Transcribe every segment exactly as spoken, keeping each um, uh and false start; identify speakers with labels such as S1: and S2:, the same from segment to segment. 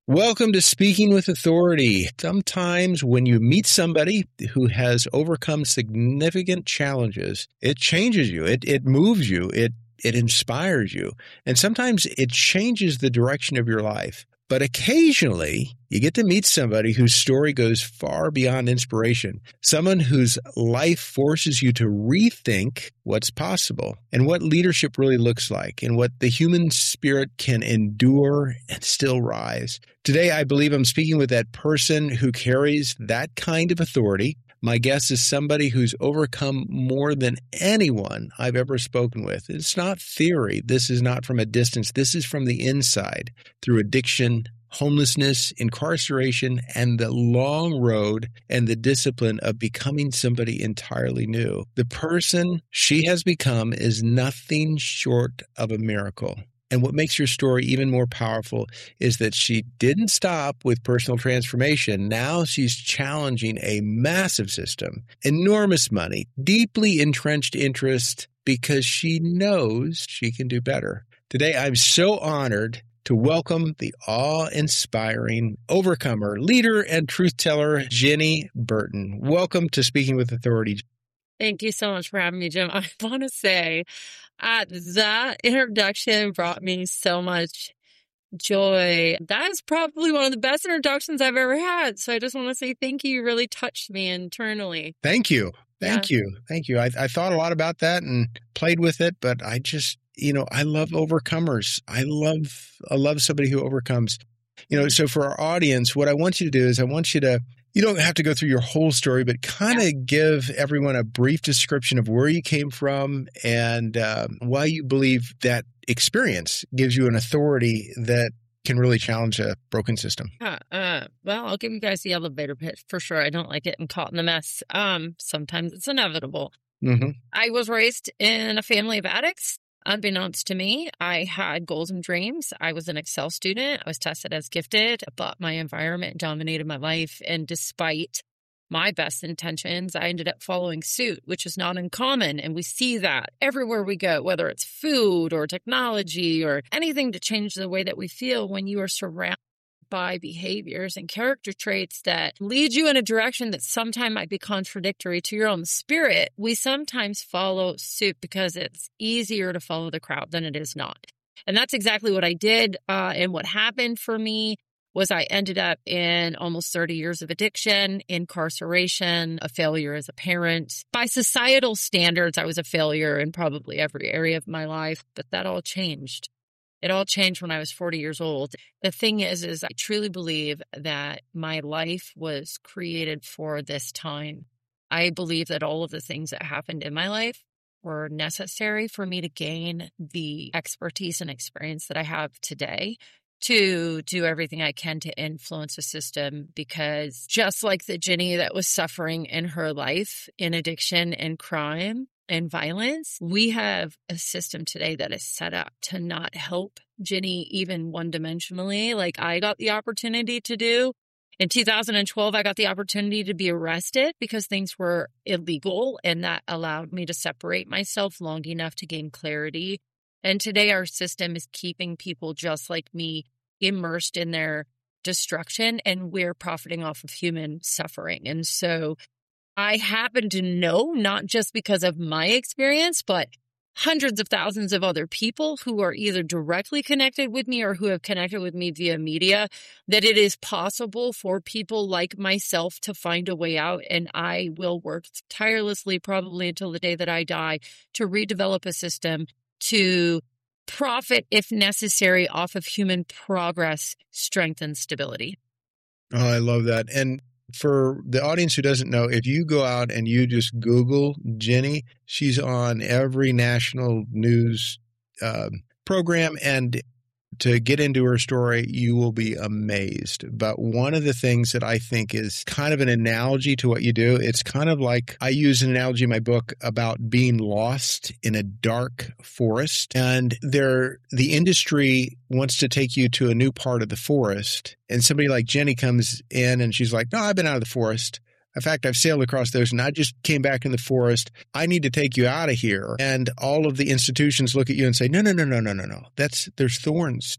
S1: Welcome to Speaking with Authority. Sometimes when you meet somebody who has overcome significant challenges, it changes you, it it moves you, it it inspires you, and sometimes it changes the direction of your life. But occasionally, you get to meet somebody whose story goes far beyond inspiration, someone whose life forces you to rethink what's possible and what leadership really looks like and what the human spirit can endure and still rise. Today, I believe I'm speaking with that person who carries that kind of authority. My guest is somebody who's overcome more than anyone I've ever spoken with. It's not theory. This is not from a distance. This is from the inside through addiction, homelessness, incarceration, and the long road and the discipline of becoming somebody entirely new. The person she has become is nothing short of a miracle. And what makes her story even more powerful is that she didn't stop with personal transformation. Now she's challenging a massive system, enormous money, deeply entrenched interest, because she knows she can do better. Today, I'm so honored to welcome the awe-inspiring overcomer, leader, and truth-teller, Jenny Burton. Welcome to Speaking with Authority.
S2: Thank you so much for having me, Jim. I want to say uh, that introduction brought me so much joy. That is probably one of the best introductions I've ever had. So I just want to say thank you. You really touched me internally.
S1: Thank you. Thank yeah. you. Thank you. I, I thought a lot about that and played with it, but I just, you know, I love overcomers. I love, I love somebody who overcomes. You know, so for our audience, what I want you to do is I want you to, you don't have to go through your whole story, but kind of yeah. give everyone a brief description of where you came from and uh, why you believe that experience gives you an authority that can really challenge a broken system.
S2: Uh, uh, well, I'll give you guys the elevator pitch for sure. I don't like getting caught in the mess. Um, sometimes it's inevitable.
S1: Mm-hmm.
S2: I was raised in a family of addicts. Unbeknownst to me, I had goals and dreams. I was an Excel student. I was tested as gifted, but my environment dominated my life. And despite my best intentions, I ended up following suit, which is not uncommon. And we see that everywhere we go, whether it's food or technology or anything to change the way that we feel when you are surrounded by behaviors and character traits that lead you in a direction that sometimes might be contradictory to your own spirit. We sometimes follow suit because it's easier to follow the crowd than it is not. And that's exactly what I did. Uh, and what happened for me was I ended up in almost thirty years of addiction, incarceration, a failure as a parent. By societal standards, I was a failure in probably every area of my life, but that all changed. It all changed when I was forty years old. The thing is, is I truly believe that my life was created for this time. I believe that all of the things that happened in my life were necessary for me to gain the expertise and experience that I have today to do everything I can to influence the system, because just like the Jenny that was suffering in her life in addiction and crime and violence, we have a system today that is set up to not help Jenny even one-dimensionally, like I got the opportunity to do. In two thousand twelve, I got the opportunity to be arrested because things were illegal, and that allowed me to separate myself long enough to gain clarity. And today our system is keeping people just like me immersed in their destruction, and we're profiting off of human suffering. And so I happen to know, not just because of my experience, but hundreds of thousands of other people who are either directly connected with me or who have connected with me via media, that it is possible for people like myself to find a way out. And I will work tirelessly, probably until the day that I die, to redevelop a system to profit, if necessary, off of human progress, strength, and stability.
S1: Oh, I love that. And for the audience who doesn't know, if you go out and you just Google Jenny, she's on every national news uh, program. And to get into her story, you will be amazed. But one of the things that I think is kind of an analogy to what you do, it's kind of like I use an analogy in my book about being lost in a dark forest. And there, the industry wants to take you to a new part of the forest. And somebody like Jenny comes in and she's like, no, I've been out of the forest. In fact, I've sailed across the ocean. I just came back in the forest. I need to take you out of here. And all of the institutions look at you and say, no, no, no, no, no, no, no. That's, there's thorns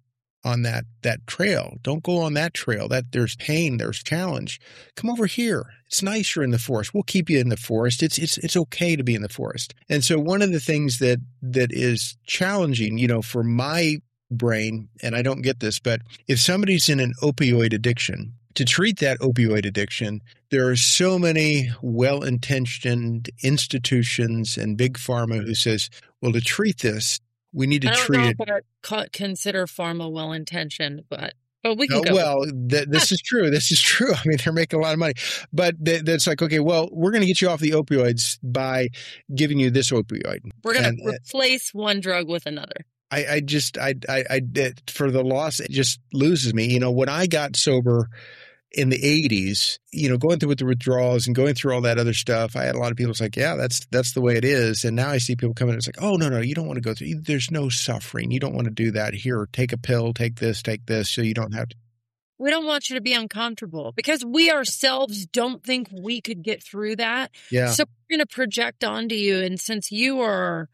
S1: on that that trail. Don't go on that trail. That there's pain, there's challenge. Come over here. It's nice you're in the forest. We'll keep you in the forest. It's it's it's okay to be in the forest. And so one of the things that that is challenging, you know, for my brain, and I don't get this, but if somebody's in an opioid addiction, to treat that opioid addiction, there are so many well-intentioned institutions and big pharma who says, well, to treat this, we need to
S2: I don't
S1: treat
S2: know
S1: it.
S2: if I co- consider pharma well-intentioned, but but we can
S1: Oh,
S2: go.
S1: well, th- this is true. This is true. I mean, they're making a lot of money. But th- that's like, okay, well, we're going to get you off the opioids by giving you this opioid.
S2: We're going
S1: And,
S2: to replace one drug with another.
S1: I, I just, I, I, I did for the loss, it just loses me. You know, when I got sober in the eighties, you know, going through with the withdrawals and going through all that other stuff, I had a lot of people like, yeah, that's, that's the way it is. And now I see people coming, it's like, oh, no, no, you don't want to go through, there's no suffering. You don't want to do that. Here, take a pill, take this, take this, so you don't have to.
S2: We don't want you to be uncomfortable because we ourselves don't think we could get through that.
S1: Yeah.
S2: So we're going to project onto you. And since you are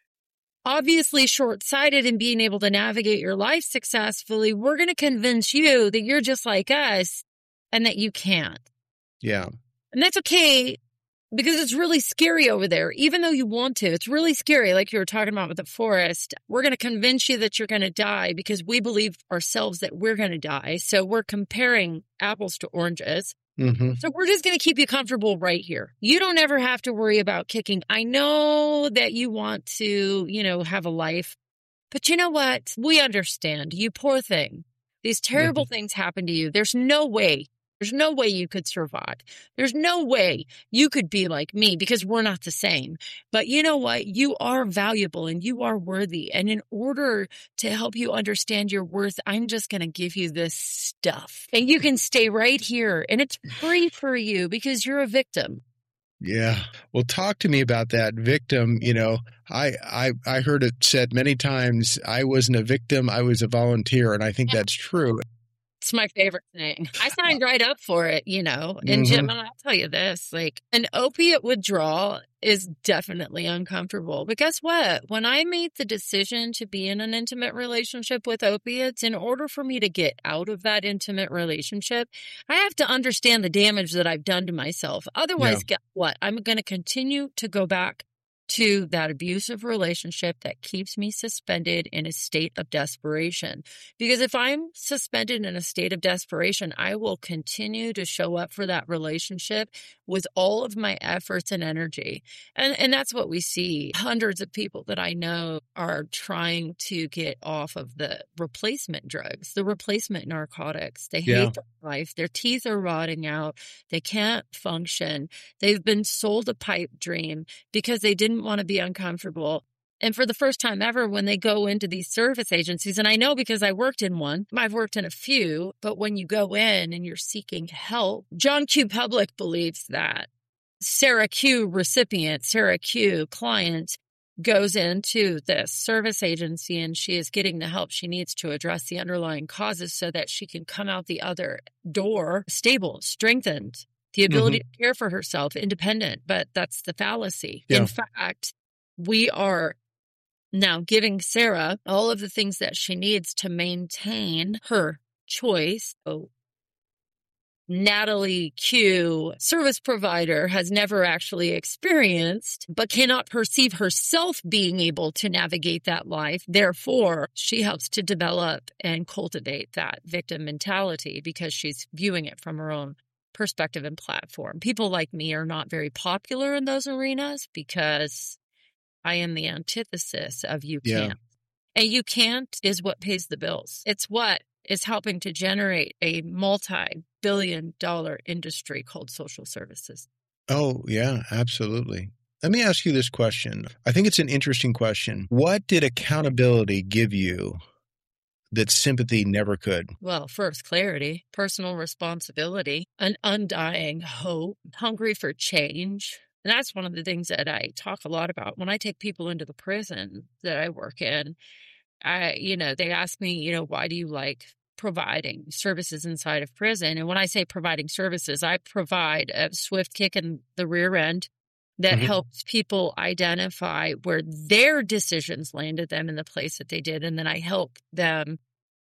S2: obviously short-sighted in being able to navigate your life successfully, we're going to convince you that you're just like us and that you can't.
S1: Yeah.
S2: And that's okay because it's really scary over there. Even though you want to, it's really scary. Like you were talking about with the forest, we're going to convince you that you're going to die because we believe ourselves that we're going to die. So we're comparing apples to oranges.
S1: Mm-hmm.
S2: So we're just going to keep you comfortable right here. You don't ever have to worry about kicking. I know that you want to, you know, have a life, but you know what? We understand. You poor thing. These terrible mm-hmm. things happen to you. There's no way. There's no way you could survive. There's no way you could be like me because we're not the same. But you know what? You are valuable and you are worthy. And in order to help you understand your worth, I'm just going to give you this stuff. And you can stay right here. And it's free for you because you're a victim.
S1: Yeah. Well, talk to me about that victim. You know, I, I, I heard it said many times, I wasn't a victim, I was a volunteer. And I think yeah. that's true.
S2: It's my favorite thing. I signed right up for it, you know. And
S1: Mm-hmm.
S2: Jim, I'll tell you this, like an opiate withdrawal is definitely uncomfortable. But guess what? When I made the decision to be in an intimate relationship with opiates, in order for me to get out of that intimate relationship, I have to understand the damage that I've done to myself. Otherwise, yeah. guess what? I'm going to continue to go back to that abusive relationship that keeps me suspended in a state of desperation. Because if I'm suspended in a state of desperation, I will continue to show up for that relationship with all of my efforts and energy. And and that's what we see. Hundreds of people that I know are trying to get off of the replacement drugs, the replacement narcotics. They hate yeah. their life. Their teeth are rotting out. They can't function. They've been sold a pipe dream because they didn't want to be uncomfortable. And for the first time ever, when they go into these service agencies, and I know because I worked in one, I've worked in a few, but when you go in and you're seeking help, John Q. Public believes that Sarah Q. recipient, Sarah Q. client goes into this service agency and she is getting the help she needs to address the underlying causes so that she can come out the other door stable, strengthened, the ability mm-hmm. to care for herself, independent. But that's the fallacy. Yeah. In fact, we are now giving Sarah all of the things that she needs to maintain her choice. Oh, Natalie Q, service provider, has never actually experienced, but cannot perceive herself being able to navigate that life. Therefore, she helps to develop and cultivate that victim mentality because she's viewing it from her own perspective and platform. People like me are not very popular in those arenas because I am the antithesis of you
S1: yeah.
S2: can't. And you can't is what pays the bills. It's what is helping to generate a multi-billion dollar industry called social services.
S1: Oh, yeah, absolutely. Let me ask you this question. I think it's an interesting question. What did accountability give you that sympathy never could?
S2: Well, first, clarity, personal responsibility, an undying hope, hungry for change. And that's one of the things that I talk a lot about when I take people into the prison that I work in. I, you know, they ask me, you know, why do you like providing services inside of prison? And when I say providing services, I provide a swift kick in the rear end that mm-hmm. helps people identify where their decisions landed them in the place that they did. And then I help them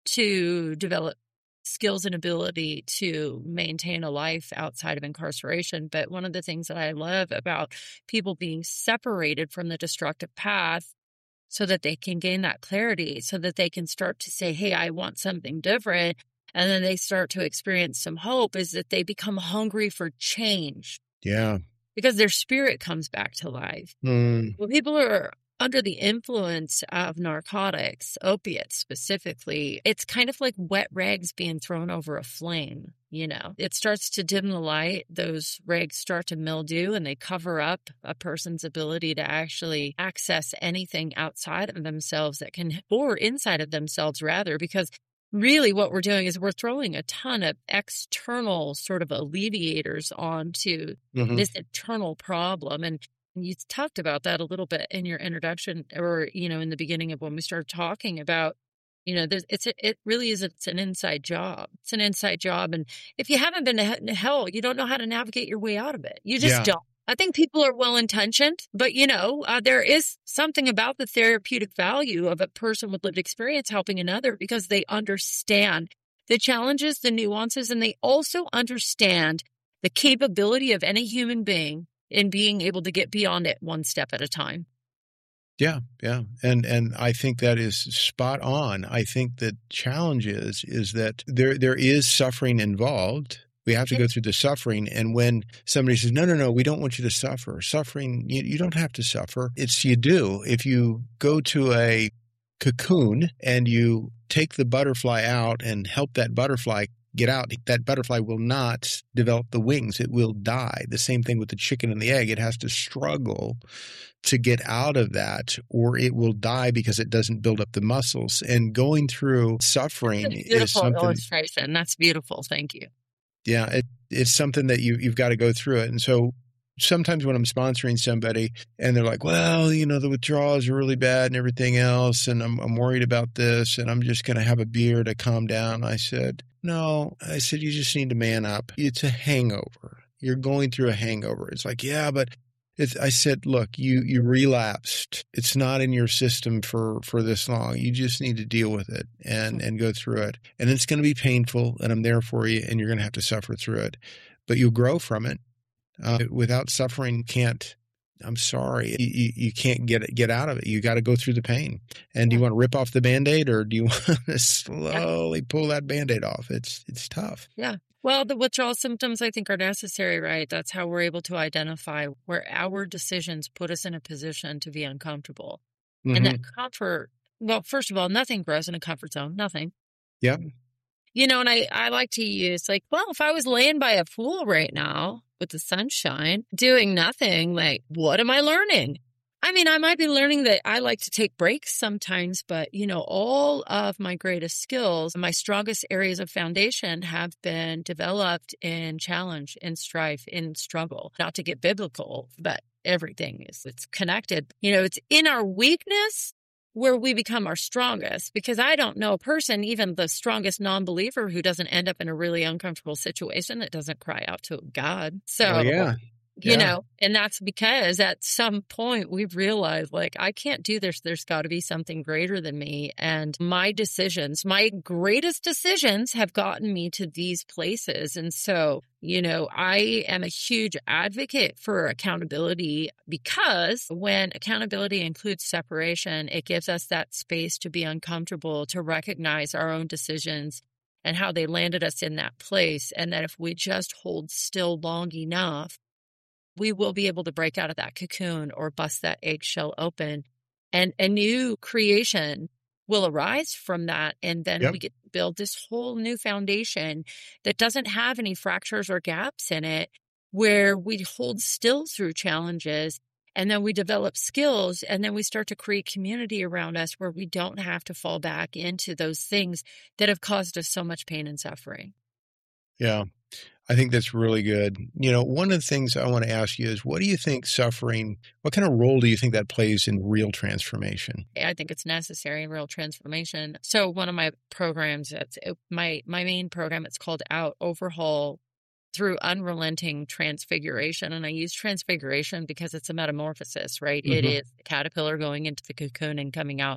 S2: to develop skills and ability to maintain a life outside of incarceration. But one of the things that I love about people being separated from the destructive path so that they can gain that clarity, so that they can start to say, hey, I want something different. And then they start to experience some hope, is that they become hungry for change.
S1: Yeah.
S2: Because their spirit comes back to life.
S1: Mm.
S2: When people are under the influence of narcotics, opiates specifically, it's kind of like wet rags being thrown over a flame. You know, it starts to dim the light. Those rags start to mildew and they cover up a person's ability to actually access anything outside of themselves that can, or inside of themselves rather, because really what we're doing is we're throwing a ton of external sort of alleviators onto
S1: Mm-hmm.
S2: this internal problem. And you talked about that a little bit in your introduction, or, you know, in the beginning of when we started talking about, you know, there's, it's, it really is, it's an inside job. It's an inside job. And if you haven't been to hell, you don't know how to navigate your way out of it. You just
S1: Yeah.
S2: don't. I think people are well-intentioned, but, you know, uh, there is something about the therapeutic value of a person with lived experience helping another because they understand the challenges, the nuances, and they also understand the capability of any human being in being able to get beyond it one step at a time.
S1: Yeah, yeah. And and I think that is spot on. I think the challenge is, is that there there is suffering involved. We have to go through the suffering. And when somebody says, no, no, no, we don't want you to suffer. Suffering, you, you don't have to suffer. It's you do. If you go to a cocoon and you take the butterfly out and help that butterfly get out, that butterfly will not develop the wings. It will die. The same thing with the chicken and the egg. It has to struggle to get out of that, or it will die because it doesn't build up the muscles. And going through suffering is
S2: Beautiful
S1: something.
S2: illustration. That's beautiful. Thank you.
S1: Yeah, it, it's something that you, you've got to go through it. And so sometimes when I'm sponsoring somebody and they're like, well, you know, the withdrawals are really bad and everything else, and I'm, I'm worried about this, and I'm just going to have a beer to calm down. I said, no, I said, you just need to man up. It's a hangover. You're going through a hangover. It's like, yeah, but it's, I said, look, you, you relapsed. It's not in your system for, for this long. You just need to deal with it and, and go through it. And it's going to be painful, and I'm there for you, and you're going to have to suffer through it, but you'll grow from it. Uh, without suffering, can't, I'm sorry, you, you, you can't get it, get out of it. You got to go through the pain. And do you want to rip off the Band-Aid, or do you want to slowly pull that Band-Aid off? It's, it's tough.
S2: Yeah. Well, the withdrawal symptoms, I think, are necessary, right? That's how we're able to identify where our decisions put us in a position to be uncomfortable. Mm-hmm. And that comfort, well, first of all, nothing grows in a comfort zone. Nothing.
S1: Yep.
S2: You know, and I, I like to use like, well, if I was laying by a pool right now with the sunshine, doing nothing, like, what am I learning? I mean, I might be learning that I like to take breaks sometimes, but, you know, all of my greatest skills, my strongest areas of foundation have been developed in challenge, in strife, in struggle. Not to get biblical, but everything is, it's connected. You know, it's in our weakness where we become our strongest, because I don't know a person, even the strongest non-believer, who doesn't end up in a really uncomfortable situation that doesn't cry out to God. So,
S1: oh, yeah.
S2: You
S1: yeah.
S2: know, and that's because at some point we've realized, like, I can't do this. There's got to be something greater than me. And my decisions, my greatest decisions have gotten me to these places. And so, you know, I am a huge advocate for accountability, because when accountability includes separation, it gives us that space to be uncomfortable, to recognize our own decisions and how they landed us in that place. And that if we just hold still long enough, we will be able to break out of that cocoon or bust that eggshell open, and a new creation will arise from that. And then yep. we get to build this whole new foundation that doesn't have any fractures or gaps in it, where we hold still through challenges, and then we develop skills, and then we start to create community around us where we don't have to fall back into those things that have caused us so much pain and suffering.
S1: Yeah. I think that's really good. You know, one of the things I want to ask you is, what do you think suffering, what kind of role do you think that plays in real transformation?
S2: I think it's necessary in real transformation. So one of my programs, it's my, my main program, it's called Out Overhaul Through Unrelenting Transfiguration. And I use transfiguration because it's a metamorphosis, right? Mm-hmm. It is a caterpillar going into the cocoon and coming out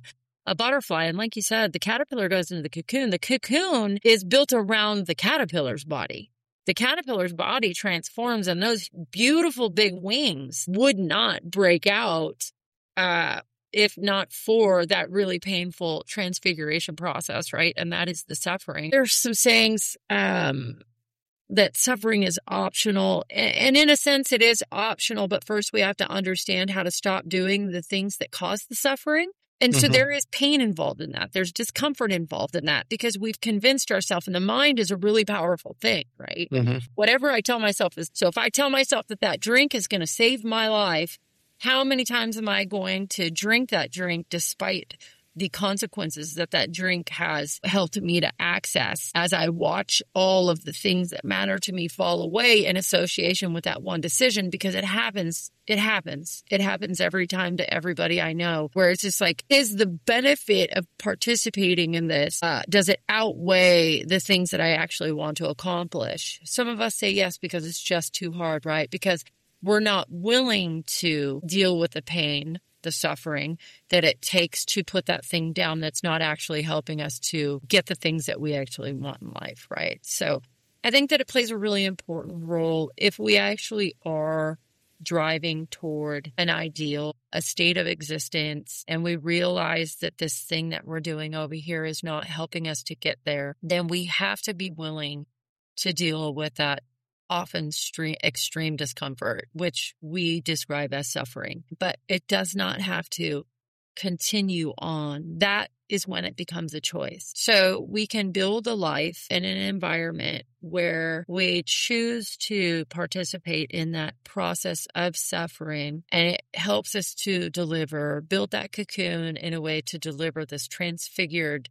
S2: a butterfly. And like you said, the caterpillar goes into the cocoon. The cocoon is built around the caterpillar's body. The caterpillar's body transforms, and those beautiful big wings would not break out uh, if not for that really painful transfiguration process, right? And that is the suffering. There's some sayings um, that suffering is optional. And in a sense, it is optional. But first, we have to understand how to stop doing the things that cause the suffering. And so
S1: Mhm.
S2: there is pain involved in that. There's discomfort involved in that because we've convinced ourselves, and the mind is a really powerful thing, right?
S1: Mhm.
S2: Whatever I tell myself is, so if I tell myself that that drink is going to save my life, how many times am I going to drink that drink despite the consequences that that drink has helped me to access as I watch all of the things that matter to me fall away in association with that one decision? Because it happens, it happens, it happens every time to everybody I know, where it's just like, is the benefit of participating in this, uh, does it outweigh the things that I actually want to accomplish? Some of us say yes, because it's just too hard, right? Because we're not willing to deal with the pain, the suffering that it takes to put that thing down that's not actually helping us to get the things that we actually want in life, right? So I think that it plays a really important role if we actually are driving toward an ideal, a state of existence, and we realize that this thing that we're doing over here is not helping us to get there, then we have to be willing to deal with that often stre- extreme discomfort, which we describe as suffering. But it does not have to continue on. That is when it becomes a choice. So we can build a life in an environment where we choose to participate in that process of suffering, and it helps us to deliver, build that cocoon in a way to deliver this transfigured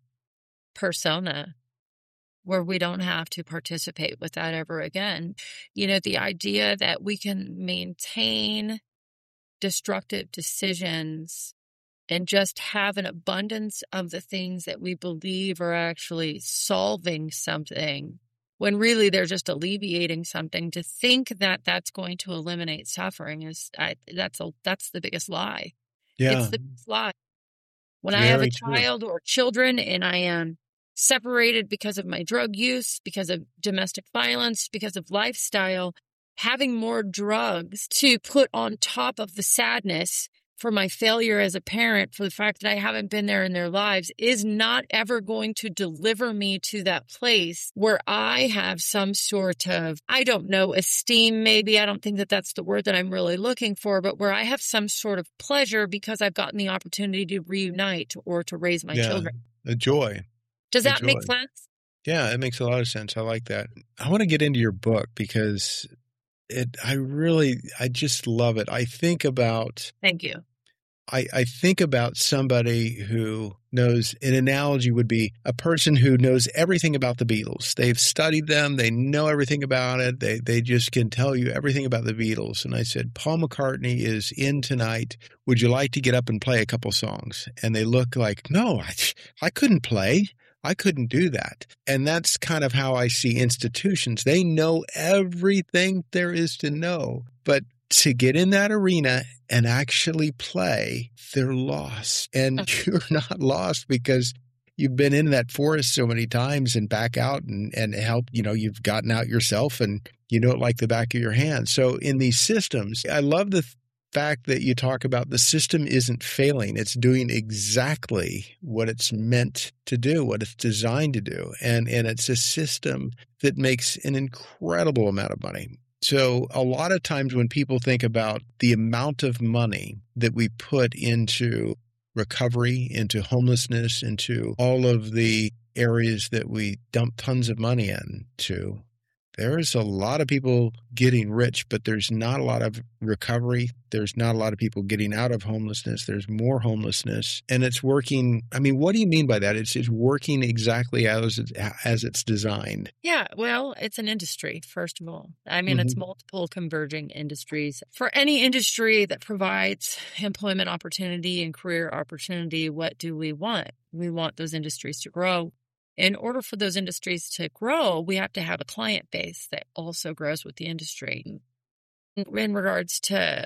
S2: persona where we don't have to participate with that ever again. You know, the idea that we can maintain destructive decisions and just have an abundance of the things that we believe are actually solving something, when really they're just alleviating something. To think that that's going to eliminate suffering is, I, that's a, that's the biggest lie.
S1: Yeah,
S2: It's the biggest lie. When I have a
S1: very true.
S2: child or children and I am separated because of my drug use, because of domestic violence, because of lifestyle, having more drugs to put on top of the sadness for my failure as a parent, for the fact that I haven't been there in their lives, is not ever going to deliver me to that place where I have some sort of, I don't know, esteem maybe. I don't think that that's the word that I'm really looking for, but where I have some sort of pleasure because I've gotten the opportunity to reunite or to raise my
S1: Yeah,
S2: children.
S1: a joy.
S2: Does
S1: A
S2: that make
S1: joy.
S2: sense?
S1: Yeah, it makes a lot of sense. I like that. I want to get into your book because it, I really, I just love it. I think about,
S2: Thank you.
S1: I, I think about somebody who knows, an analogy would be a person who knows everything about the Beatles. They've studied them. They know everything about it. They, they just can tell you everything about the Beatles. And I said, Paul McCartney is in tonight. Would you like to get up and play a couple songs? And they look like, no, I, I couldn't play. I couldn't do that. And that's kind of how I see institutions. They know everything there is to know, but to get in that arena and actually play, they're lost. And you're not lost because you've been in that forest so many times and back out and, and help, you know, you've gotten out yourself and you know it like the back of your hand. So in these systems, I love the fact that you talk about the system isn't failing. It's doing exactly what it's meant to do, what it's designed to do. And, and it's a system that makes an incredible amount of money. So a lot of times when people think about the amount of money that we put into recovery, into homelessness, into all of the areas that we dump tons of money into, there's a lot of people getting rich, but there's not a lot of recovery. There's not a lot of people getting out of homelessness. There's more homelessness. And it's working. I mean, what do you mean by that? It's, it's working exactly as it's, as it's designed.
S2: Yeah, well, it's an industry, first of all. I mean,
S1: Mhm.
S2: it's multiple converging industries. For any industry that provides employment opportunity and career opportunity, what do we want? We want those industries to grow. In order for those industries to grow, we have to have a client base that also grows with the industry. In regards to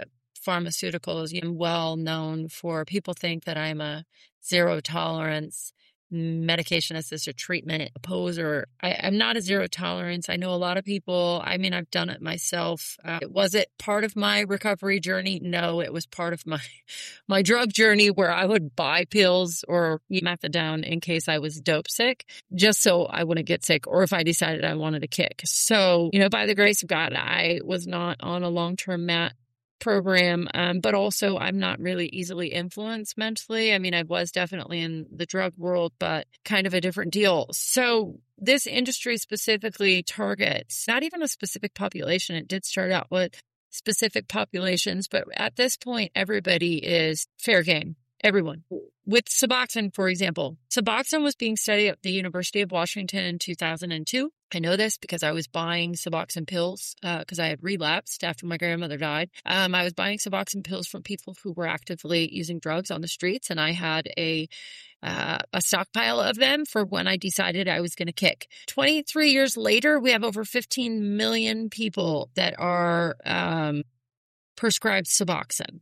S2: pharmaceuticals. I'm well known for people think that I'm a zero tolerance medication assisted treatment opposer. I, I'm not a zero tolerance. I know a lot of people. I mean, I've done it myself. Uh, was it part of my recovery journey? No, it was part of my my drug journey where I would buy pills or methadone in case I was dope sick, just so I wouldn't get sick, or if I decided I wanted to kick. So, you know, by the grace of God, I was not on a long-term mat program, um, but also I'm not really easily influenced mentally. I mean, I was definitely in the drug world, but kind of a different deal. So this industry specifically targets not even a specific population. It did start out with specific populations, but at this point, everybody is fair game. Everyone. With Suboxone, for example, Suboxone was being studied at the University of Washington in two thousand two. I know this because I was buying Suboxone pills because uh, I had relapsed after my grandmother died. Um, I was buying Suboxone pills from people who were actively using drugs on the streets, and I had a uh, a stockpile of them for when I decided I was going to kick. twenty-three years later, we have over fifteen million people that are um, prescribed Suboxone.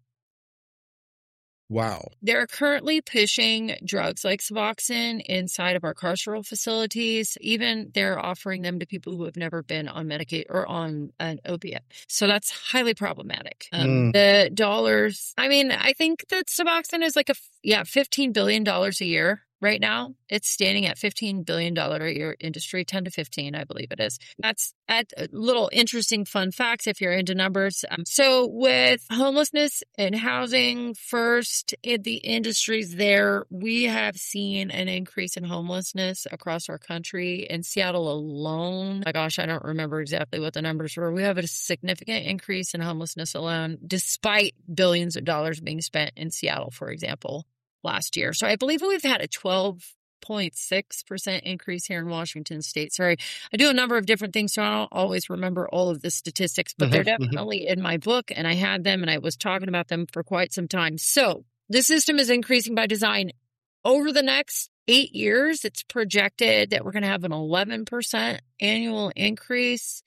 S1: Wow.
S2: They're currently pushing drugs like Suboxone inside of our carceral facilities. Even they're offering them to people who have never been on Medicaid or on an opiate. So that's highly problematic. Um, mm. The dollars, I mean, I think that Suboxone is like a, yeah, fifteen billion dollars a year. Right now, it's standing at fifteen billion dollars a year industry, ten to fifteen, I believe it is. That's a little interesting fun facts if you're into numbers. Um, so with homelessness and housing first, in the industries there, we have seen an increase in homelessness across our country. In Seattle alone, my gosh, I don't remember exactly what the numbers were. We have a significant increase in homelessness alone, despite billions of dollars being spent in Seattle, for example, last year. So I believe we've had a twelve point six percent increase here in Washington state. Sorry, I do a number of different things, so I don't always remember all of the statistics, but they're definitely in my book, and I had them, and I was talking about them for quite some time. So the system is increasing by design. Over the next eight years, it's projected that we're going to have an eleven percent annual increase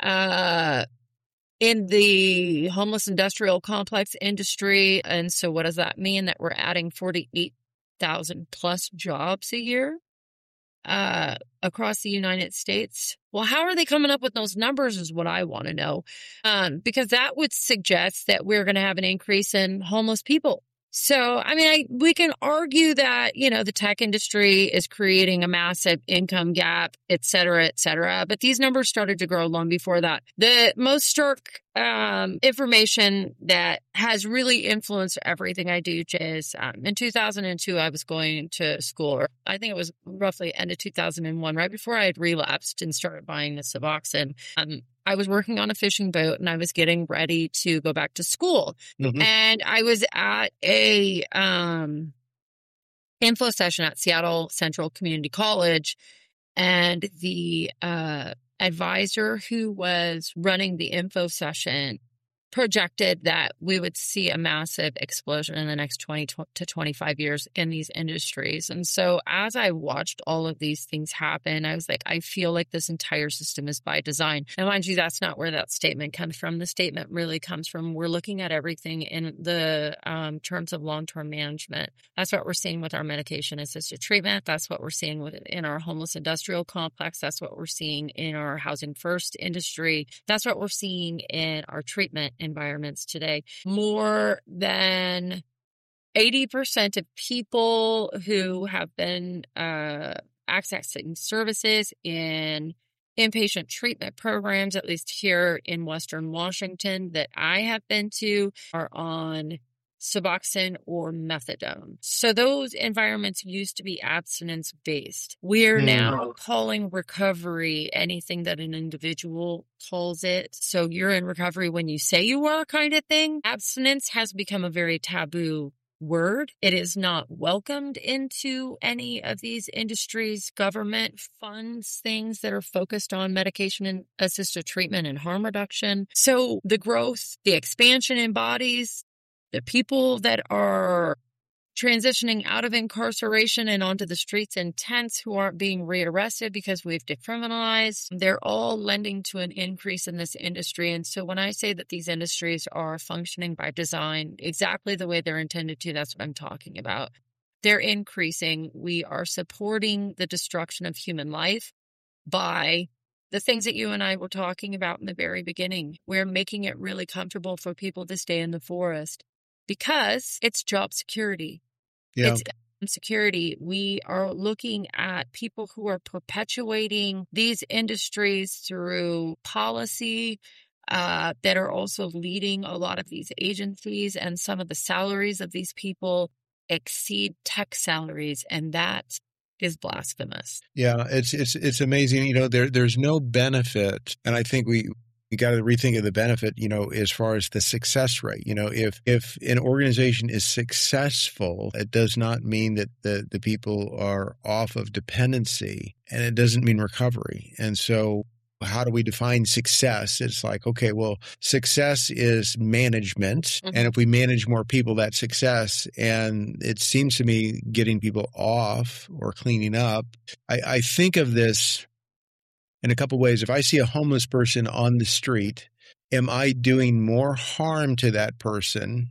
S2: uh in the homeless industrial complex industry. And so what does that mean? That we're adding forty-eight thousand plus jobs a year uh, across the United States. Well, how are they coming up with those numbers is what I want to know. Um, because that would suggest that we're going to have an increase in homeless people. So, I mean, I, we can argue that, you know, the tech industry is creating a massive income gap, et cetera, et cetera. But these numbers started to grow long before that. The most stark um, information that has really influenced everything I do is um, in two thousand two, I was going to school, or I think it was roughly end of two thousand one, right before I had relapsed and started buying the Suboxone. Um, I was working on a fishing boat and I was getting ready to go back to school. Mm-hmm. And I was at a um, info session at Seattle Central Community College. And the uh, advisor who was running the info session projected that we would see a massive explosion in the next twenty to twenty-five years in these industries. And so as I watched all of these things happen, I was like, I feel like this entire system is by design. And mind you, that's not where that statement comes from. The statement really comes from, we're looking at everything in the um, terms of long-term management. That's what we're seeing with our medication-assisted treatment. That's what we're seeing with, in our homeless industrial complex. That's what we're seeing in our housing first industry. That's what we're seeing in our treatment environments today. More than eighty percent of people who have been uh, accessing services in inpatient treatment programs, at least here in Western Washington, that I have been to, are on Suboxone or methadone. So those environments used to be abstinence-based. We're mm. now calling recovery anything that an individual calls it. So you're in recovery when you say you are, kind of thing. Abstinence has become a very taboo word. It is not welcomed into any of these industries. Government funds things that are focused on medication and assisted treatment and harm reduction. So the growth, the expansion in bodies, the people that are transitioning out of incarceration and onto the streets in tents who aren't being rearrested because we've decriminalized. They're all lending to an increase in this industry. And so when I say that these industries are functioning by design exactly the way they're intended to, that's what I'm talking about. They're increasing. We are supporting the destruction of human life by the things that you and I were talking about in the very beginning. We're making it really comfortable for people to stay in the forest because it's job security.
S1: Yeah.
S2: It's security. We are looking at people who are perpetuating these industries through policy uh, that are also leading a lot of these agencies, and some of the salaries of these people exceed tech salaries, and that is blasphemous.
S1: Yeah, it's it's it's amazing. You know, there there's no benefit, and I think we we got to rethink of the benefit. You know, as far as the success rate. You know, if if an organization is successful, it does not mean that the the people are off of dependency, and it doesn't mean recovery. And so, how do we define success? It's like, okay, well, success is management. Mm-hmm. And if we manage more people, that's success. And it seems to me getting people off or cleaning up. I, I think of this in a couple of ways. If I see a homeless person on the street, am I doing more harm to that person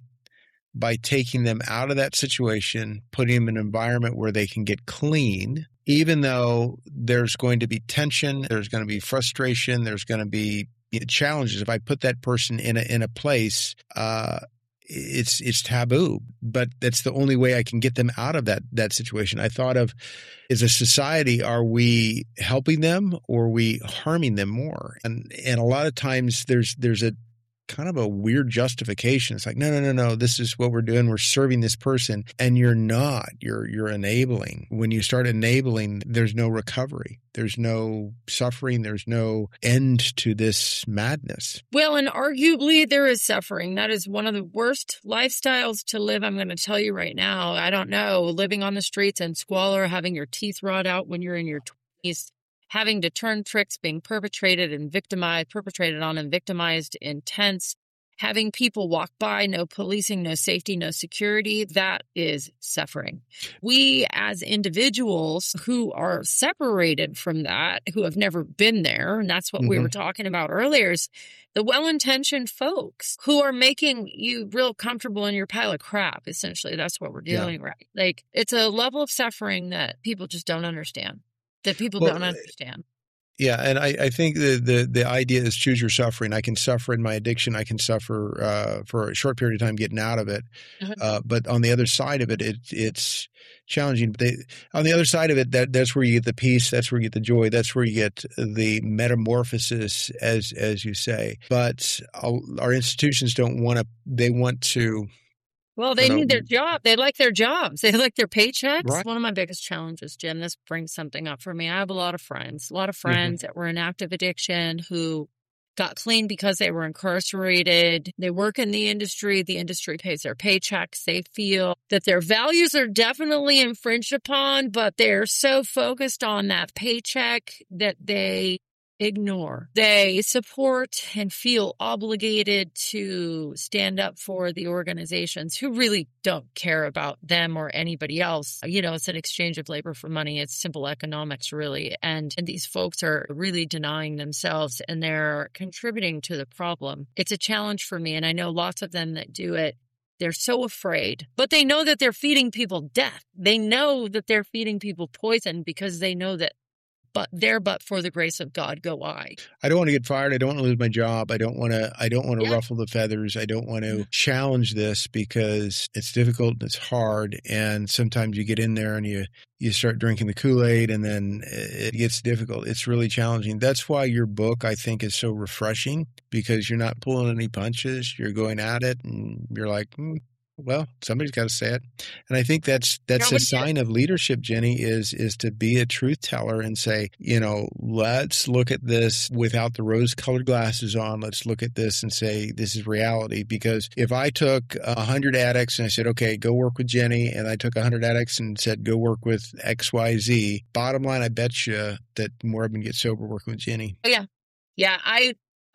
S1: by taking them out of that situation, putting them in an environment where they can get clean, even though there's going to be tension, there's going to be frustration, there's going to be challenges. If I put that person in a in a place, uh, it's it's taboo, but that's the only way I can get them out of that that situation. I thought of, as a society, are we helping them or are we harming them more? And and a lot of times there's there's a kind of a weird justification. It's like, no, no, no, no, this is what we're doing. We're serving this person. And you're not. You're you're enabling. When you start enabling, there's no recovery. There's no suffering. There's no end to this madness.
S2: Well, and arguably there is suffering. That is one of the worst lifestyles to live. I'm going to tell you right now. I don't know, living on the streets in squalor, having your teeth rot out when you're in your twenties, having to turn tricks, being perpetrated and victimized, perpetrated on and victimized in tents, having people walk by, no policing, no safety, no security, that is suffering. We as individuals who are separated from that, who have never been there, and that's what mm-hmm. we were talking about earlier, is the well-intentioned folks who are making you real comfortable in your pile of crap. Essentially, that's what we're doing, yeah. right? Like, it's a level of suffering that people just don't understand. That people well, don't understand.
S1: Yeah, and I, I think the, the the idea is choose your suffering. I can suffer in my addiction. I can suffer uh, for a short period of time getting out of it. Uh-huh. Uh, but on the other side of it, it it's challenging. They, on the other side of it, that that's where you get the peace. That's where you get the joy. That's where you get the metamorphosis, as as you say. But our institutions don't want to. They want to.
S2: Well, they need their job. They like their jobs. They like their paychecks. Right. One of my biggest challenges, Jim, this brings something up for me. I have a lot of friends, a lot of friends mm-hmm. that were in active addiction who got clean because they were incarcerated. They work in the industry. The industry pays their paychecks. They feel that their values are definitely infringed upon, but they're so focused on that paycheck that they ignore. They support and feel obligated to stand up for the organizations who really don't care about them or anybody else. You know, it's an exchange of labor for money. It's simple economics, really. And, and these folks are really denying themselves and they're contributing to the problem. It's a challenge for me. And I know lots of them that do it. They're so afraid, but they know that they're feeding people death. They know that they're feeding people poison because they know that but there, but for the grace of God, go I.
S1: I don't want to get fired. I don't want to lose my job. I don't want to, I don't want to yeah. ruffle the feathers. I don't want to challenge this because it's difficult and it's hard. And sometimes you get in there and you, you start drinking the Kool-Aid and then it gets difficult. It's really challenging. That's why your book, I think, is so refreshing because you're not pulling any punches. You're going at it and you're like, hmm. Well, somebody's got to say it. And I think that's that's a sign of leadership, Jenny, is is to be a truth teller and say, you know, let's look at this without the rose-colored glasses on. Let's look at this and say, this is reality. Because if I took one hundred addicts and I said, okay, go work with Jenny, and I took one hundred addicts and said, go work with X Y Z, bottom line, I bet you that more of them get sober working with Jenny.
S2: Oh, yeah. Yeah, I...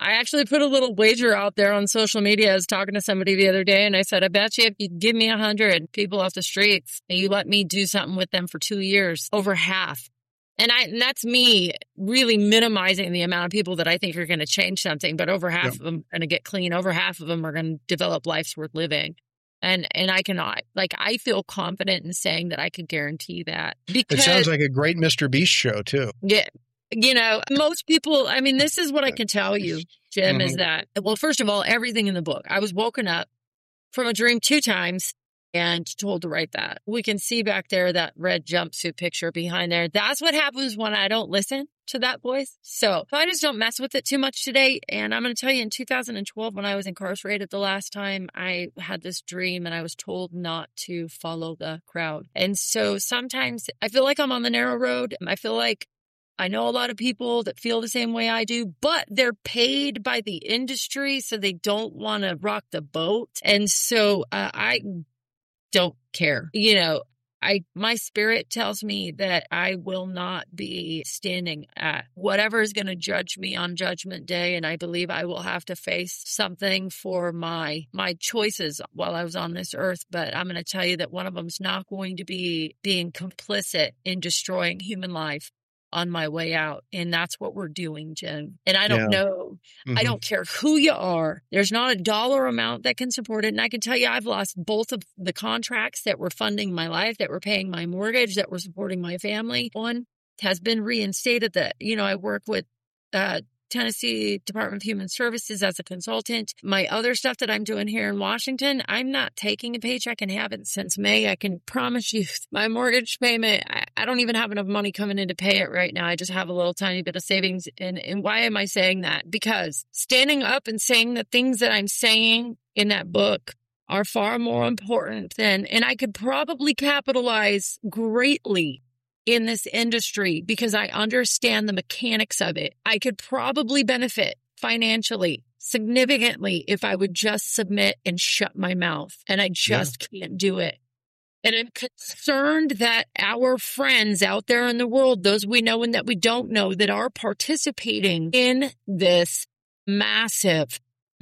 S2: I actually put a little wager out there on social media. I was talking to somebody the other day and I said, I bet you if you give me a hundred people off the streets and you let me do something with them for two years, over half. And I, and that's me really minimizing the amount of people that I think are going to change something, but over half
S1: Yep.
S2: of them are going to get clean. Over half of them are going to develop lives worth living. And, and I cannot, like, I feel confident in saying that I could guarantee that because
S1: It sounds like a great Mister Beast show too.
S2: yeah. You know, most people, I mean, this is what I can tell you, Jim,
S1: Mhm.
S2: is that, well, first of all, everything in the book, I was woken up from a dream two times and told to write that. We can see back there that red jumpsuit picture behind there. That's what happens when I don't listen to that voice. So I just don't mess with it too much today. And I'm going to tell you, in two thousand twelve, when I was incarcerated the last time, I had this dream and I was told not to follow the crowd. And so sometimes I feel like I'm on the narrow road. I feel like I know a lot of people that feel the same way I do, but they're paid by the industry, so they don't want to rock the boat. And so uh, I don't care. You know, I my spirit tells me that I will not be standing at whatever is going to judge me on Judgment Day, and I believe I will have to face something for my my choices while I was on this earth. But I'm going to tell you that one of them is not going to be being complicit in destroying human life on my way out. And that's what we're doing, Jim. And I don't
S1: Yeah.
S2: know.
S1: Mhm.
S2: I don't care who you are. There's not a dollar amount that can support it. And I can tell you, I've lost both of the contracts that were funding my life, that were paying my mortgage, that were supporting my family. One has been reinstated that, you know, I work with uh, Tennessee Department of Human Services as a consultant. My other stuff that I'm doing here in Washington, I'm not taking a paycheck and haven't since May. I can promise you my mortgage payment, I, I don't even have enough money coming in to pay it right now. I just have a little tiny bit of savings. And, and why am I saying that? Because standing up and saying the things that I'm saying in that book are far more important than, and I could probably capitalize greatly in this industry because I understand the mechanics of it. I could probably benefit financially significantly if I would just submit and shut my mouth. And I just yeah. can't do it. And I'm concerned that our friends out there in the world, those we know and that we don't know, that are participating in this massive,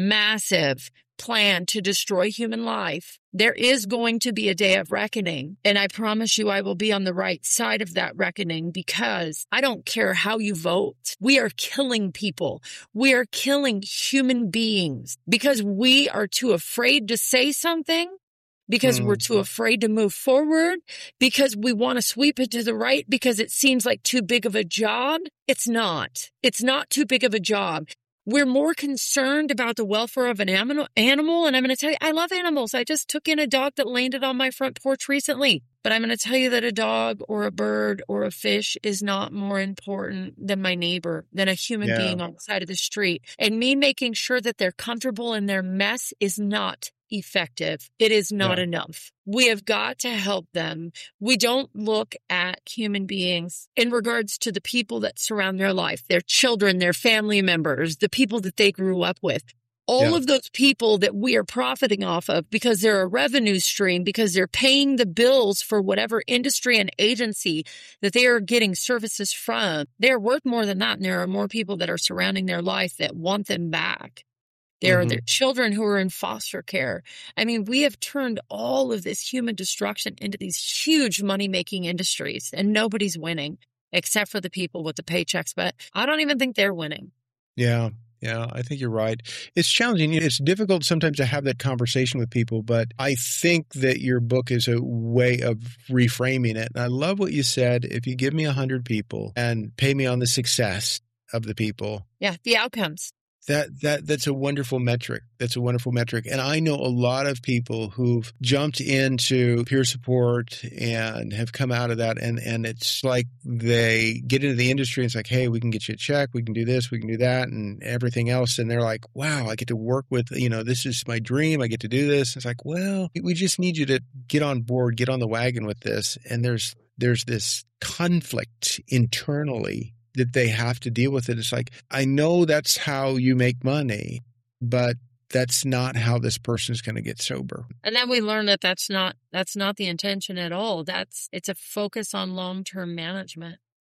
S2: massive plan to destroy human life, there is going to be a day of reckoning. And I promise you, I will be on the right side of that reckoning because I don't care how you vote. We are killing people. We are killing human beings because we are too afraid to say something, because mm. we're too afraid to move forward, because we want to sweep it to the right because it seems like too big of a job. It's not. It's not too big of a job. We're more concerned about the welfare of an animal, animal. And I'm going to tell you, I love animals. I just took in a dog that landed on my front porch recently. But I'm going to tell you that a dog or a bird or a fish is not more important than my neighbor, than a human yeah. being on the side of the street. And me making sure that they're comfortable in their mess is not effective. It is not yeah. enough. We have got to help them. We don't look at human beings in regards to the people that surround their life, their children, their family members, the people that they grew up with. All yeah. of those people that we are profiting off of because they're a revenue stream, because they're paying the bills for whatever industry and agency that they are getting services from. They're worth more than that. And there are more people that are surrounding their life that want them back. There mm-hmm. are their children who are in foster care. I mean, we have turned all of this human destruction into these huge money-making industries, and nobody's winning except for the people with the paychecks. But I don't even think they're winning.
S1: Yeah. Yeah, I think you're right. It's challenging. It's difficult sometimes to have that conversation with people, but I think that your book is a way of reframing it. And I love what you said. If you give me a hundred people and pay me on the success of the people.
S2: Yeah, the outcomes.
S1: That that that's a wonderful metric. That's a wonderful metric. And I know a lot of people who've jumped into peer support and have come out of that. And, and it's like they get into the industry and it's like, hey, we can get you a check. We can do this. We can do that and everything else. And they're like, wow, I get to work with, you know, this is my dream. I get to do this. It's like, well, we just need you to get on board, get on the wagon with this. And there's there's this conflict internally that they have to deal with it. It's like, I know that's how you make money, but that's not how this person's going to get sober.
S2: And then we learn that that's not, that's not the intention at all. That's, it's a focus on long-term management.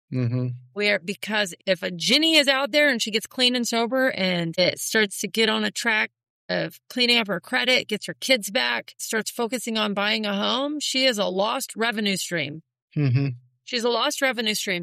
S1: Mm-hmm.
S2: Where, because if a Ginny is out there and she gets clean and sober and it starts to get on a track of cleaning up her credit, gets her kids back, starts focusing on buying a home, she is a lost revenue stream.
S1: Mm-hmm.
S2: She's a lost revenue stream.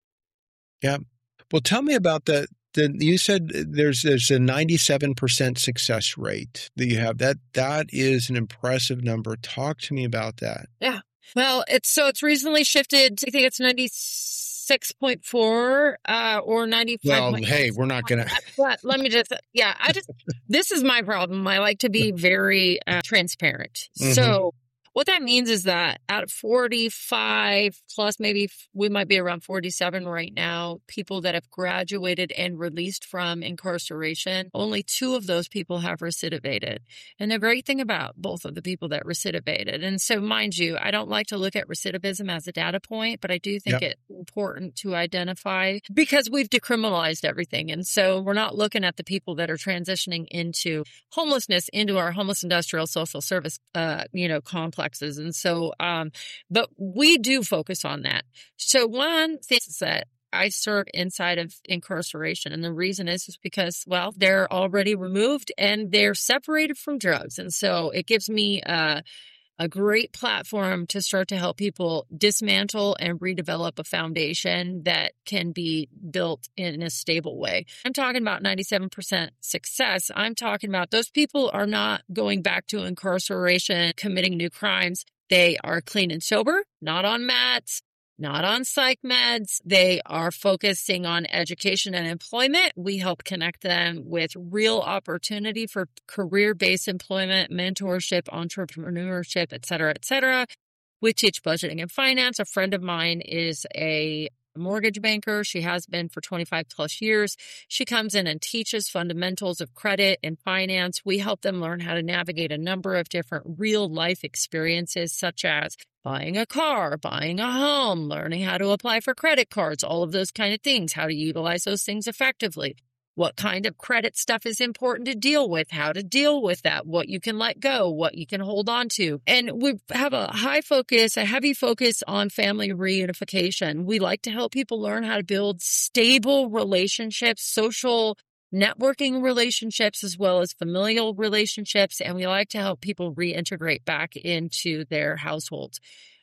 S1: Yeah. Well, tell me about the, the you said there's there's a ninety-seven percent success rate that you have. That that is an impressive number. Talk to me about that.
S2: Yeah. Well, it's so it's recently shifted. I think it's ninety-six point four uh, or ninety-five.
S1: Well, hey, we're not going to.
S2: But let me just, yeah, I just, this is my problem. I like to be very uh, transparent.
S1: Mm-hmm.
S2: So what that means is that out of forty-five plus, maybe we might be around forty-seven right now, people that have graduated and released from incarceration, only two of those people have recidivated. And the great thing about both of the people that recidivated, and so mind you, I don't like to look at recidivism as a data point, but I do think
S1: Yep.
S2: it's important to identify because we've decriminalized everything. And so we're not looking at the people that are transitioning into homelessness, into our homeless industrial social service, uh, you know, complex. And so, um, but we do focus on that. So one thing is that I serve inside of incarceration. And the reason is, is because, well, they're already removed and they're separated from drugs. And so it gives me, uh, a great platform to start to help people dismantle and redevelop a foundation that can be built in a stable way. I'm talking about ninety-seven percent success. I'm talking about those people are not going back to incarceration, committing new crimes. They are clean and sober, not on mats, not on psych meds. They are focusing on education and employment. We help connect them with real opportunity for career-based employment, mentorship, entrepreneurship, et cetera, et cetera. We teach budgeting and finance. A friend of mine is a mortgage banker. She has been for twenty-five plus years. She comes in and teaches fundamentals of credit and finance. We help them learn how to navigate a number of different real life experiences, such as buying a car, buying a home, learning how to apply for credit cards, all of those kind of things, how to utilize those things effectively. What kind of credit stuff is important to deal with, how to deal with that, what you can let go, what you can hold on to. And we have a high focus, a heavy focus on family reunification. We like to help people learn how to build stable relationships, social networking relationships, as well as familial relationships. And we like to help people reintegrate back into their households.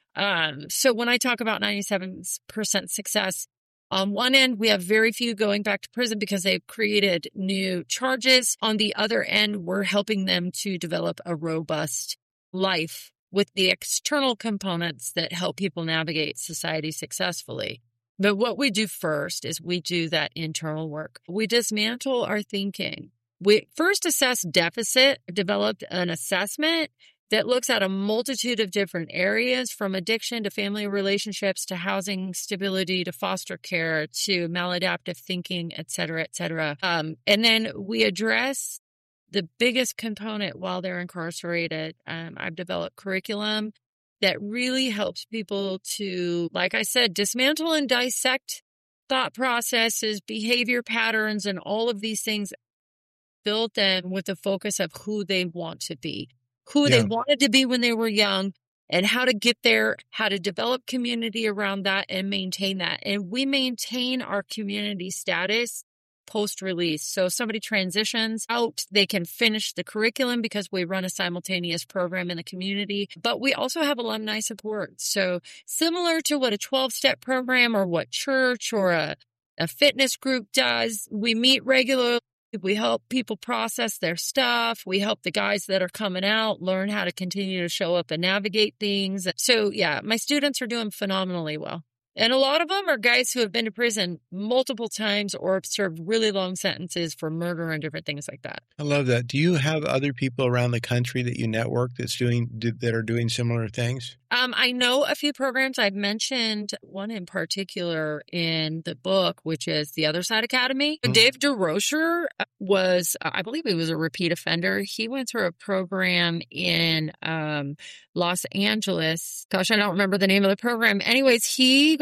S2: Um, so when I talk about ninety-seven percent success, on one end, we have very few going back to prison because they've created new charges. On the other end, we're helping them to develop a robust life with the external components that help people navigate society successfully. But what we do first is we do that internal work. We dismantle our thinking. We first assess deficit, developed an assessment that looks at a multitude of different areas, from addiction to family relationships to housing stability to foster care to maladaptive thinking, et cetera, et cetera. Um, and then we address the biggest component while they're incarcerated. Um, I've developed curriculum that really helps people to, like I said, dismantle and dissect thought processes, behavior patterns, and all of these things, build them with the focus of who they want to be. Who
S1: Yeah.
S2: they wanted to be when they were young and how to get there, how to develop community around that and maintain that. And we maintain our community status post-release. So if somebody transitions out, they can finish the curriculum because we run a simultaneous program in the community. But we also have alumni support. So similar to what a twelve-step program or what church or a, a fitness group does, we meet regularly. We help people process their stuff. We help the guys that are coming out learn how to continue to show up and navigate things. So yeah, my students are doing phenomenally well. And a lot of them are guys who have been to prison multiple times or have served really long sentences for murder and different things like that.
S1: I love that. Do you have other people around the country that you network that's doing that are doing similar things?
S2: Um, I know a few programs. I've mentioned one in particular in the book, which is the Other Side Academy. Mm-hmm. Dave DeRocher was, I believe he was a repeat offender. He went through a program in um, Los Angeles. Gosh, I don't remember the name of the program. Anyways, he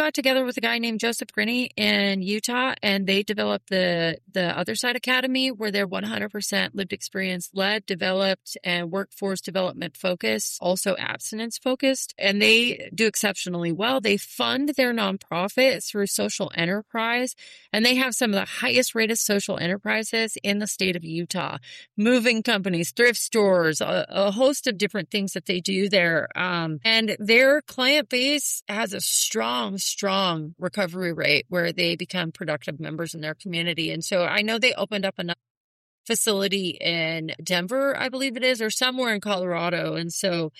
S2: got together with a guy named Joseph Grinney in Utah, and they developed the the Other Side Academy, where they're one hundred percent lived experience led, developed, and workforce development focused, also abstinence focused. And they do exceptionally well. They fund their nonprofit through social enterprise, and they have some of the highest rated social enterprises in the state of Utah. Moving companies, thrift stores, a, a host of different things that they do there. Um, and their client base has a strong, strong recovery rate where they become productive members in their community. And so I know they opened up another facility in Denver, I believe it is, or somewhere in Colorado. And so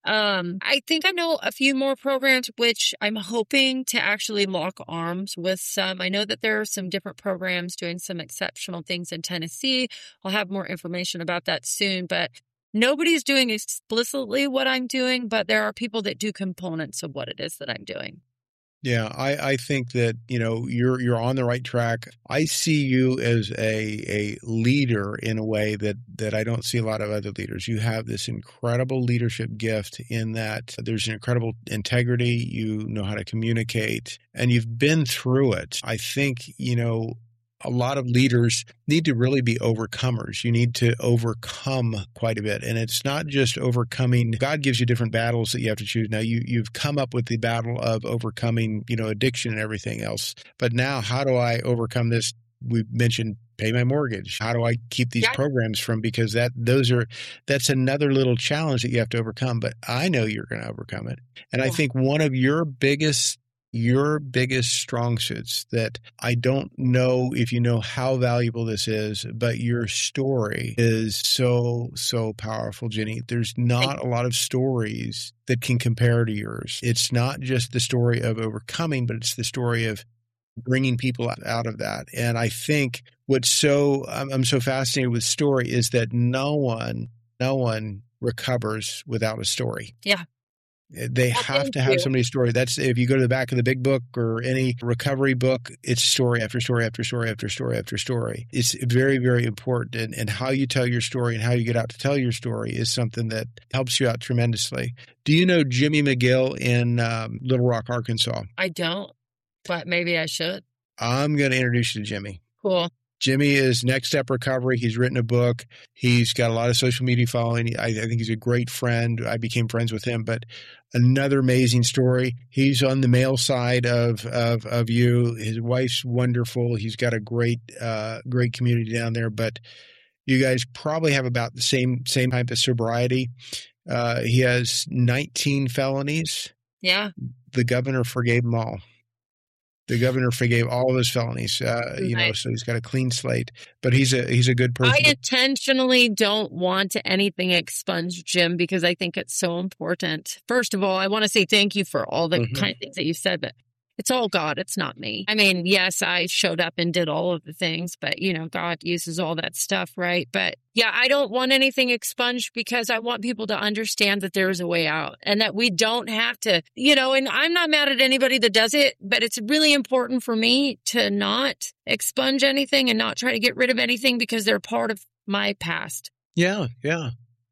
S2: um, I think I know a few more programs, which I'm hoping to actually lock arms with some. I know that there are some different programs doing some exceptional things in Tennessee. I'll have more information about that soon, but nobody's doing explicitly what I'm doing, but there are people that do components of what it is that I'm doing.
S1: Yeah, I, I think that, you know, you're you're on the right track. I see you as a a leader in a way that, that I don't see a lot of other leaders. You have this incredible leadership gift in that there's an incredible integrity. You know how to communicate, and you've been through it. I think, you know, a lot of leaders need to really be overcomers. You need to overcome quite a bit. And it's not just overcoming. God gives you different battles that you have to choose. Now, you, you've come up with the battle of overcoming, you know, addiction and everything else. But now, how do I overcome this? We mentioned pay my mortgage. How do I keep these
S2: Yeah.
S1: programs from? Because that those are that's another little challenge that you have to overcome. But I know you're going to overcome it. And I
S2: Yeah.
S1: think one of your biggest your biggest strong suits that I don't know if you know how valuable this is, but your story is so, so powerful, Jenny. There's not a lot of stories that can compare to yours. It's not just the story of overcoming, but it's the story of bringing people out of that. And I think what's so, I'm, I'm so fascinated with story is that no one, no one recovers without a story.
S2: Yeah.
S1: They
S2: Well,
S1: have
S2: thank
S1: to have
S2: you.
S1: somebody's story. That's if you go to the back of the big book or any recovery book, it's story after story after story after story after story. It's very, very important. And, and how you tell your story and how you get out to tell your story is something that helps you out tremendously. Do you know Jimmy McGill in um, Little Rock, Arkansas?
S2: I don't, but maybe I should.
S1: I'm going to introduce you to Jimmy.
S2: Cool.
S1: Jimmy is Next Step Recovery. He's written a book. He's got a lot of social media following. I, I think he's a great friend. I became friends with him, but another amazing story. He's on the male side of, of, of you. His wife's wonderful. He's got a great, uh, great community down there, but you guys probably have about the same, same type of sobriety. Uh, he has nineteen felonies.
S2: Yeah.
S1: The governor forgave them all. The governor forgave all of his felonies, uh, you know,
S2: Nice.
S1: so he's got a clean slate. But he's a he's a good person.
S2: I intentionally don't want anything expunged, Jim, because I think it's so important. First of all, I want to say thank you for all the
S1: Mhm.
S2: kind of things that you said, but it's all God. It's not me. I mean, yes, I showed up and did all of the things, but, you know, God uses all that stuff, right? But yeah, I don't want anything expunged because I want people to understand that there is a way out and that we don't have to, you know, and I'm not mad at anybody that does it, but it's really important for me to not expunge anything and not try to get rid of anything because they're part of my past.
S1: Yeah, yeah.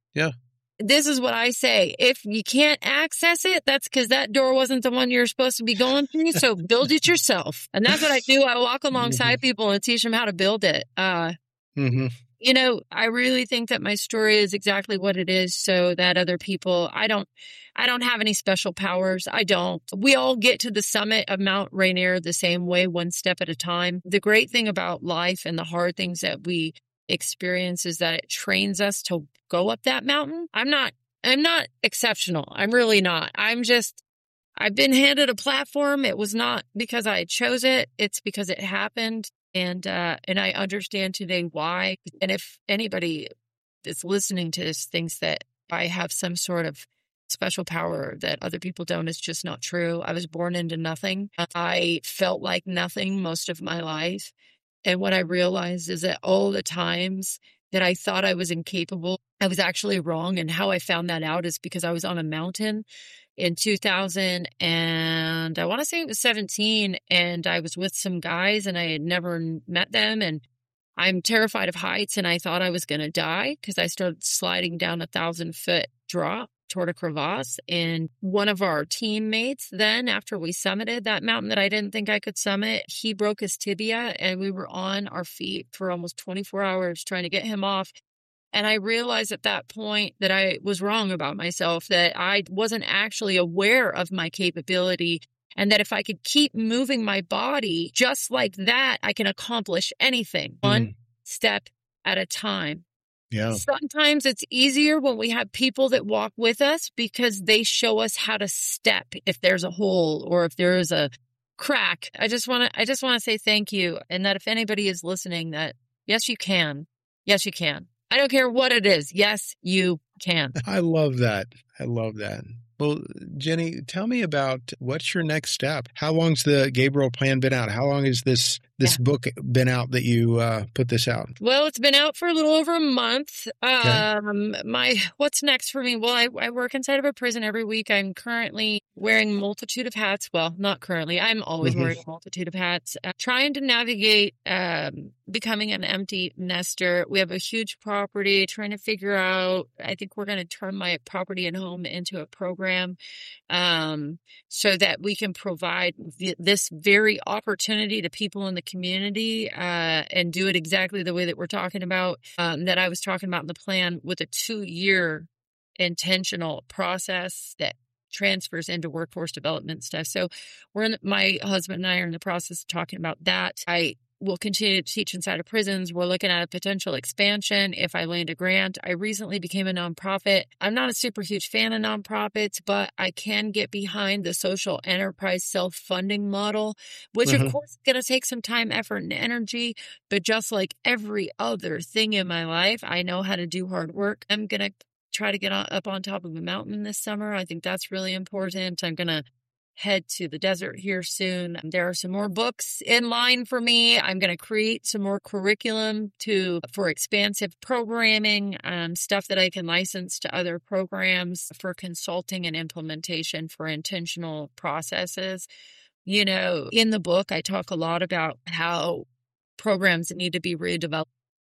S2: This is what I say. If you can't access it, that's because that door wasn't the one you're supposed to be going through. So build it yourself. And that's what I do. I walk alongside people and teach them how to build it. Uh,
S1: Mm-hmm.
S2: you know, I really think that my story is exactly what it is so that other people, I don't, I don't have any special powers. I don't. We all get to the summit of Mount Rainier the same way, one step at a time. The great thing about life and the hard things that we experience is that it trains us to go up that mountain. I'm not, I'm not exceptional. I'm really not. I'm just, I've been handed a platform. It was not because I chose it. It's because it happened. And, uh, and I understand today why. And if anybody that's listening to this thinks that I have some sort of special power that other people don't, it's just not true. I was born into nothing. I felt like nothing most of my life. And what I realized is that all the times that I thought I was incapable, I was actually wrong. And how I found that out is because I was on a mountain in two thousand and I want to say it was seventeen. And I was with some guys and I had never met them. And I'm terrified of heights. And I thought I was going to die because I started sliding down a thousand foot drop. Tour de Crevasse. And one of our teammates then, after we summited that mountain that I didn't think I could summit, he broke his tibia and we were on our feet for almost twenty-four hours trying to get him off. And I realized at that point that I was wrong about myself, that I wasn't actually aware of my capability, and that if I could keep moving my body just like that, I can accomplish anything, mm. one step at a time.
S1: Yeah.
S2: Sometimes it's easier when we have people that walk with us because they show us how to step if there's a hole or if there is a crack. I just want to I just want to say thank you, and that if anybody is listening, that yes, you can. Yes, you can. I don't care what it is. Yes, you can.
S1: I love that. I love that. Well, Jenny, tell me about what's your next step? How long's the Gabriel Plan been out? How long has this this yeah. book been out that you uh, put this out?
S2: Well, it's been out for a little over a month. Okay. Um, my what's next for me? Well, I, I work inside of a prison every week. I'm currently wearing a multitude of hats. Well, not currently. I'm always mm-hmm. wearing a multitude of hats. Uh, trying to navigate um, becoming an empty nester. We have a huge property. Trying to figure out. I think we're going to turn my property and home into a program, um, so that we can provide th- this very opportunity to people in the community, uh, and do it exactly the way that we're talking about, um, that I was talking about in the plan, with a two-year intentional process that transfers into workforce development stuff. So we're in, my husband and I are in the process of talking about that. I will continue to teach inside of prisons. We're looking at a potential expansion if I land a grant. I recently became a nonprofit. I'm not a super huge fan of nonprofits, but I can get behind the social enterprise self-funding model, which mm-hmm. of course is going to take some time, effort, and energy. But just like every other thing in my life, I know how to do hard work. I'm going to try to get up on top of a mountain this summer. I think that's really important. I'm going to head to the desert here soon. There are some more books in line for me. I'm going to create some more curriculum to for expansive programming, um, stuff that I can license to other programs for consulting and implementation for intentional processes. You know, in the book, I talk a lot about how programs need to be redeveloped.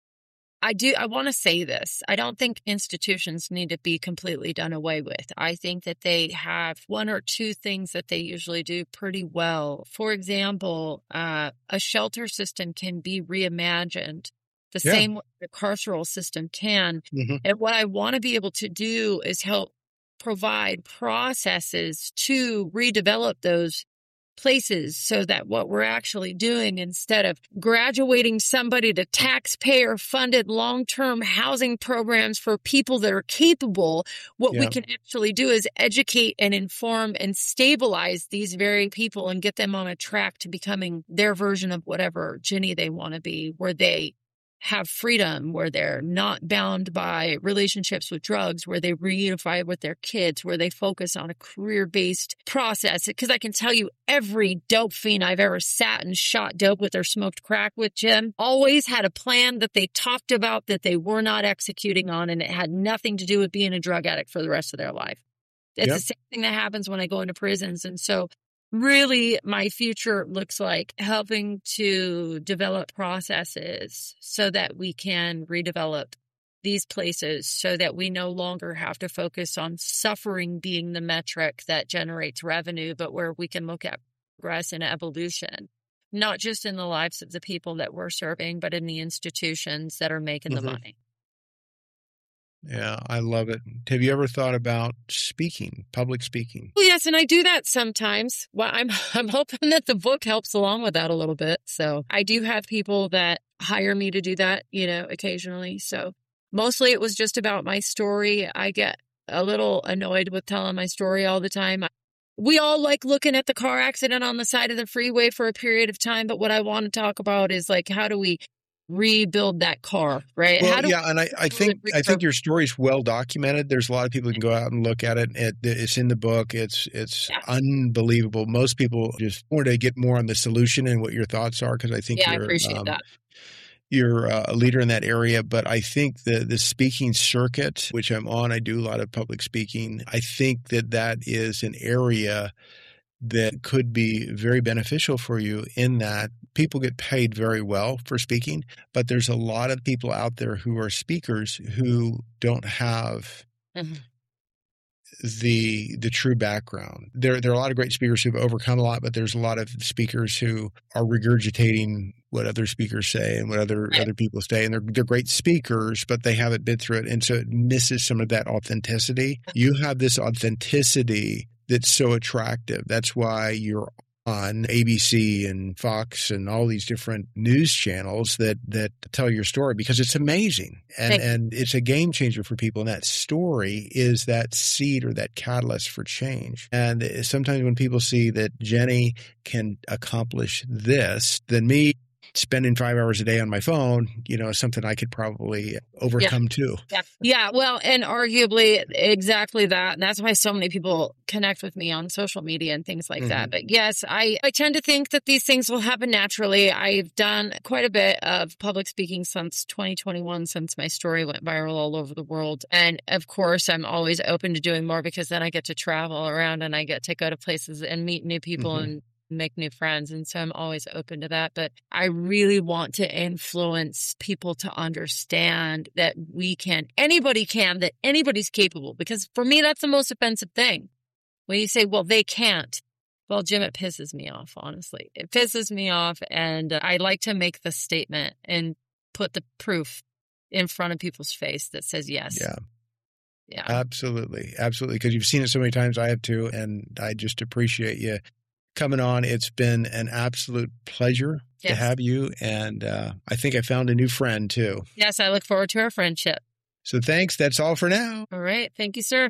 S2: I do. I want to say this. I don't think institutions need to be completely done away with. I think that they have one or two things that they usually do pretty well. For example, uh, a shelter system can be reimagined the yeah. same way the carceral system can. Mm-hmm. And what I want to be able to do is help provide processes to redevelop those places so that what we're actually doing, instead of graduating somebody to taxpayer funded long-term housing programs for people that are capable, what yeah. we can actually do is educate and inform and stabilize these very people and get them on a track to becoming their version of whatever Jenny they want to be, where they have freedom, where they're not bound by relationships with drugs, where they reunify with their kids, where they focus on a career-based process. Because I can tell you, every dope fiend I've ever sat and shot dope with or smoked crack with, Jim, always had a plan that they talked about that they were not executing on, and it had nothing to do with being a drug addict for the rest of their life. It's yep. the same thing that happens when I go into prisons. And so really, my future looks like helping to develop processes so that we can redevelop these places so that we no longer have to focus on suffering being the metric that generates revenue, but where we can look at progress and evolution, not just in the lives of the people that we're serving, but in the institutions that are making mm-hmm. the money.
S1: Yeah, I love it. Have you ever thought about speaking, public speaking?
S2: Well, yes, and I do that sometimes. Well, I'm I'm hoping that the book helps along with that a little bit. So I do have people that hire me to do that, you know, occasionally. So mostly it was just about my story. I get a little annoyed with telling my story all the time. We all like looking at the car accident on the side of the freeway for a period of time. But what I want to talk about is like, how do we rebuild that car, right?
S1: Well, yeah, and I, I think I think your story is well documented. There's a lot of people who can go out and look at it. it it's in the book. It's it's yeah. unbelievable. Most people just want to get more on the solution and what your thoughts are, because I think
S2: yeah,
S1: you're,
S2: I appreciate
S1: um,
S2: that.
S1: You're a leader in that area. But I think the the speaking circuit, which I'm on, I do a lot of public speaking. I think that that is an area that could be very beneficial for you, in that people get paid very well for speaking, but there's a lot of people out there who are speakers who don't have mm-hmm. the the true background. There there are a lot of great speakers who've overcome a lot, but there's a lot of speakers who are regurgitating what other speakers say and what other
S2: Right.
S1: other people say, and they're they're great speakers, but they haven't been through it, and so it misses some of that authenticity. You have this authenticity that's so attractive. That's why you're on A B C and Fox and all these different news channels that that tell your story, because it's amazing and
S2: Thank-
S1: and it's a game changer for people. And that story is that seed or that catalyst for change. And sometimes when people see that Jenny can accomplish this, then me spending five hours a day on my phone, you know, is something I could probably overcome too.
S2: Yeah. Yeah. Well, and arguably exactly that. And that's why so many people connect with me on social media and things like
S1: Mhm.
S2: that. But yes, I, I tend to think that these things will happen naturally. I've done quite a bit of public speaking since twenty twenty-one, since my story went viral all over the world. And of course, I'm always open to doing more, because then I get to travel around and I get to go to places and meet new people
S1: Mhm.
S2: and make new friends. And so I'm always open to that. But I really want to influence people to understand that we can, anybody can, that anybody's capable. Because for me, that's the most offensive thing. When you say, well, they can't. Well, Jim, it pisses me off, honestly. It pisses me off. And uh, I like to make the statement and put the proof in front of people's face that says yes.
S1: Yeah.
S2: Yeah.
S1: Absolutely. Absolutely. Because you've seen it so many times. I have too. And I just appreciate you coming on. It's been an absolute pleasure
S2: Yes.
S1: to have you. And uh, I think I found a new friend too.
S2: Yes, I look forward to our friendship.
S1: So thanks. That's all for now.
S2: All right. Thank you, sir.